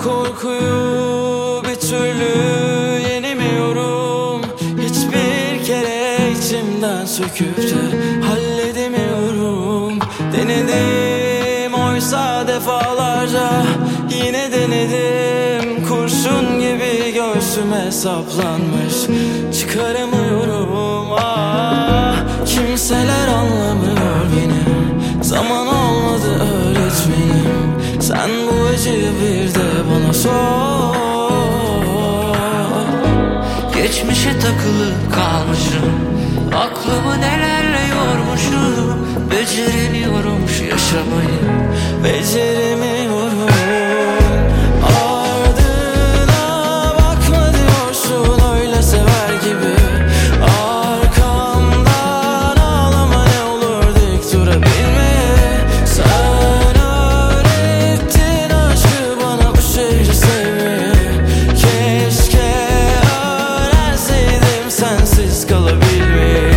korkuyu bir türlü yenemiyorum. Hiçbir kere içimden söküp de halledemiyorum. Denedim oysa defalarca, yine denedim. Kurşun gibi göğsüme saplanmış, çıkaramıyorum. Kimseler anlamıyor beni. Zaman olmadı öğretmenim. Sen bu acıyı bir de bana sor. Geçmişe takılıp kalmışım, aklımı nelerle yormuşum. Beceremiyorum şu yaşamayı, beceremiyorum. Ardına bakma diyorsun öyle sever gibi. Arkamdan ağlama ne olur dik durabilmeye. Sen öğrettin aşkı bana, bu şehri sevmeyi. Keşke öğrenseydim sensiz kalabilmeyi.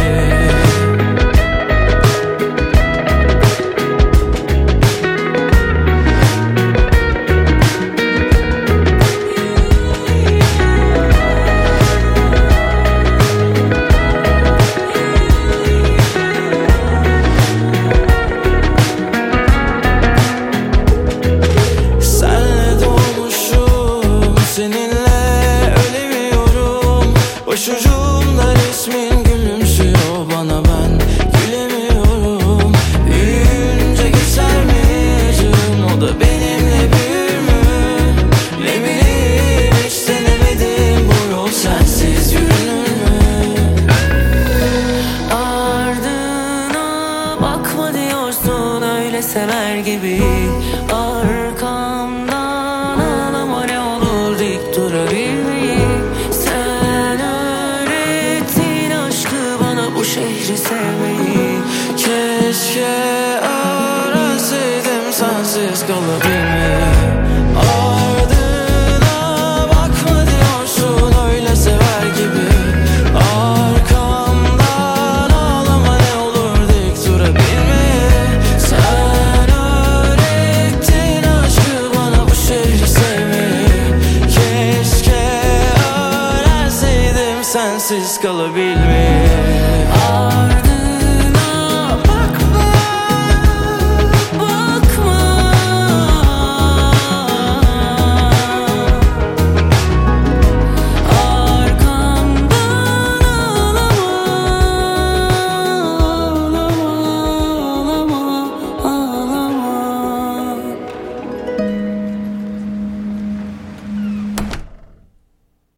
Başucumda resmin gülümsüyor bana, ben gülemiyorum. Büyüyünce geçer mi acım, o da benimle büyür mü? Ne bileyim hiç denemedim, bu yol sensiz yürünür mü? ardına bakma diyorsun öyle sever gibi. Arkamdan ağlama ne olur dik durabilmeyi. Bu şehri sevmeyi. Keşke öğrenseydim sensiz kalabilmeyi. Ardına bakma diyorsun öyle sever gibi. Arkamdan ağlama ne olur dik durabilmeyi. Sen öğrettin aşkı bana, bu şehri sevmeyi. Keşke öğrenseydim sensiz kalabilmeyi.